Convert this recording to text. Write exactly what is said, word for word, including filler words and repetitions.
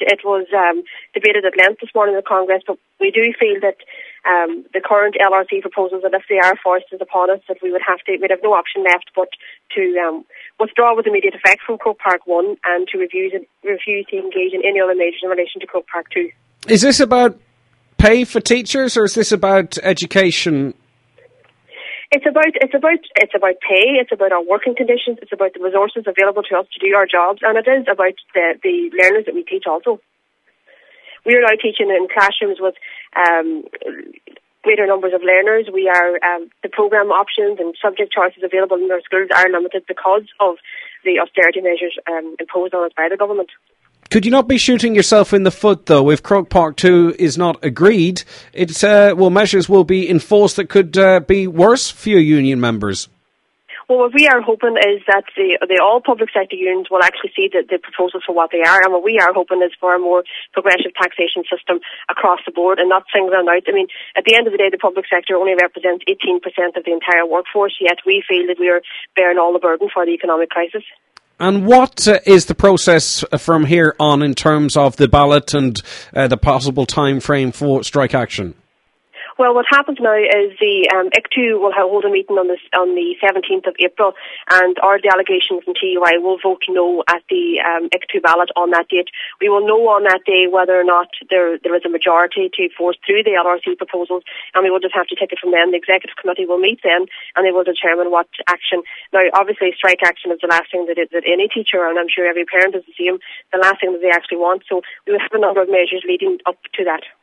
it was um, debated at length this morning in the Congress, but we do feel that um, the current L R C proposals, that if they are foisted upon us, that we would have to, we'd have no option left but to um, withdraw with immediate effect from Croke Park one and to refuse, refuse to engage in any other measures in relation to Croke Park two. Is this about pay for teachers, or is this about education? It's about it's about it's about pay. It's about our working conditions. It's about the resources available to us to do our jobs, and it is about the the learners that we teach. Also, we are now teaching in classrooms with um, greater numbers of learners. We are um, the programme options and subject choices available in our schools are limited because of the austerity measures um, imposed on us by the government. Could you not be shooting yourself in the foot, though, if Croke Park two is not agreed? It's, uh, well, measures will be enforced that could uh, be worse for your union members. Well, what we are hoping is that the, the all public sector unions will actually see the, the proposals for what they are, and what we are hoping is for a more progressive taxation system across the board and not single them out. I mean, at the end of the day, the public sector only represents eighteen percent of the entire workforce, yet we feel that we are bearing all the burden for the economic crisis. And what uh, is the process from here on in terms of the ballot and uh, the possible time frame for strike action? Well, what happens now is the um, I C T U will hold a meeting on, this, on the seventeenth of April, and our delegation from T U I will vote no at the um, I C T U ballot on that date. We will know on that day whether or not there there is a majority to force through the L R C proposals, and we will just have to take it from then. The executive committee will meet then, and they will determine what action. Now, obviously, strike action is the last thing that, it, that any teacher, and I'm sure every parent is the same, the last thing that they actually want. So we will have a number of measures leading up to that.